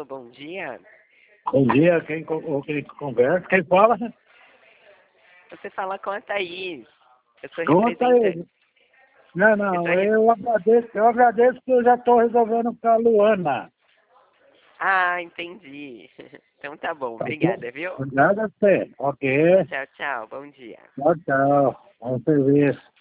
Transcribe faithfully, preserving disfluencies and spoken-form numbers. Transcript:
Alô, bom dia. Bom dia, quem, con- quem conversa, quem fala? Você fala com a Thaís. Eu sou Conta representante. aí. Não, Eu não, sou re- eu agradeço, eu agradeço que eu já estou resolvendo com a Luana. Ah, entendi. Então tá bom, Tá bom? obrigada, viu? Obrigado a você. Ok. Tchau, tchau, bom dia. Tchau, tchau. Bom serviço.